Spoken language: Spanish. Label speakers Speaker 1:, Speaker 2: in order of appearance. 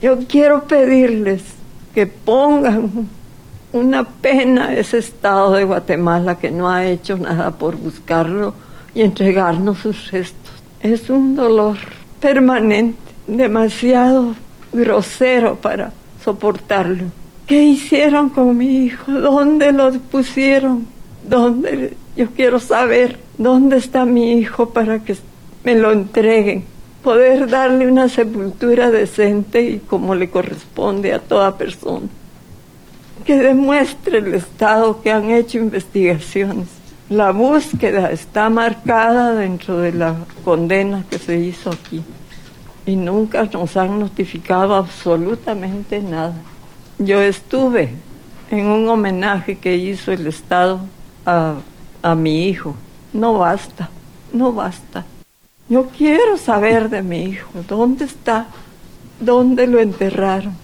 Speaker 1: Yo quiero pedirles que pongan una pena a ese Estado de Guatemala que no ha hecho nada por buscarlo y entregarnos sus restos. Es un dolor permanente, demasiado grosero para soportarlo. ¿Qué hicieron con mi hijo? ¿Dónde lo pusieron? ¿Dónde? Yo quiero saber dónde está mi hijo para que me lo entreguen. Poder darle una sepultura decente y como le corresponde a toda persona. Que demuestre el Estado que han hecho investigaciones. La búsqueda está marcada dentro de la condena que se hizo aquí. Y nunca nos han notificado absolutamente nada. Yo estuve en un homenaje que hizo el Estado a mi hijo. No basta, no basta. Yo quiero saber de mi hijo. ¿Dónde está? ¿Dónde lo enterraron?